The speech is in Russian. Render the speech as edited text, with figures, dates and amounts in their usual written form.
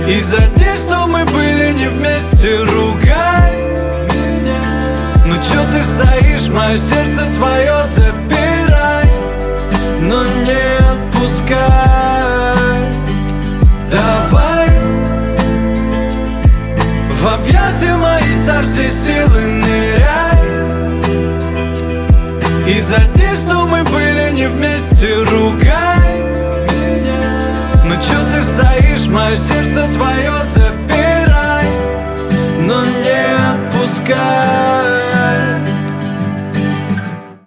И за дни, что мы были не вместе, ругай меня. Ну чё ты стоишь, мое сердце твое забирай, но не отпускай. Давай в объятия мои со всей силы ныряй. И за дни, что мы были не вместе, ругай меня. Ну чё ты стоишь, мое сердце твое